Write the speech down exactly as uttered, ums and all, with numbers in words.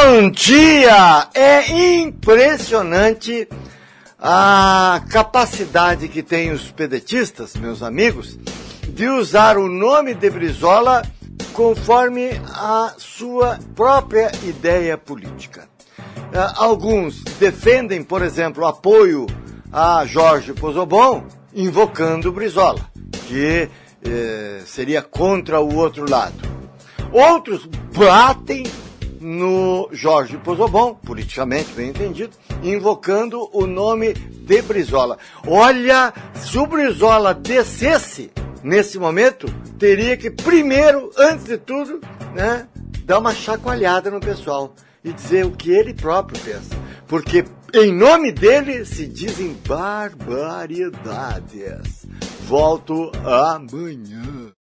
Bom dia! É impressionante a capacidade que tem os pedetistas, meus amigos, de usar o nome de Brizola conforme a sua própria ideia política. Alguns defendem, por exemplo, apoio a Jorge Pozzobon, invocando Brizola, que eh, seria contra o outro lado. Outros batem no Jorge Pozzobon, politicamente bem entendido, invocando o nome de Brizola. Olha, se o Brizola descesse nesse momento, teria que primeiro, antes de tudo, né, dar uma chacoalhada no pessoal e dizer o que ele próprio pensa. Porque em nome dele se dizem barbaridades. Volto amanhã.